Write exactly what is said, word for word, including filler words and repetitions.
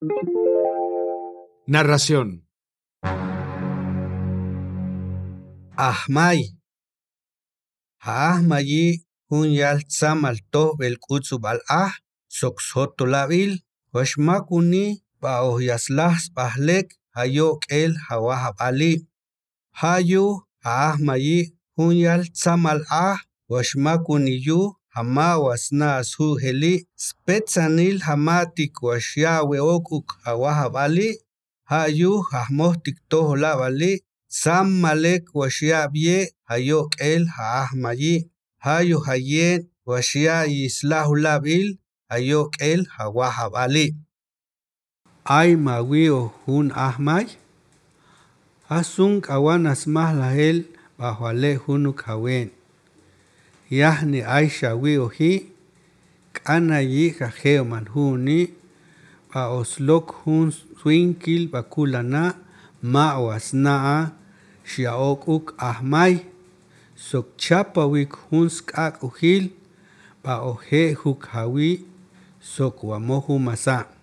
Narración. Ahmay. Ahmayi hunyal tsamal to belkutsu bal'ah soksoto labil washmakuni bao yaslas bahlek hayo kel hawa bali hayu ahmayi hunyal tsamal ah washmakuni yu hama wasna su heli spetsanil hamatik washyawe okuk hawa bali hayu ahmohtik to la bali Sam malek washya bie hayo kel ahmayi hayo hayen washya islahu labil hayo kel hawa bali ay mawio hun ahmay asun kawan asmah lahel bahwale hunuk hawen yahni aisha wio hi kana yi kajeo manhuni ba oslok hun swinkil bakulana ma wasnaa Shiaokuk ahmay sok chapawik huns kak uhil ba ohe huk hawi sok wamohu masa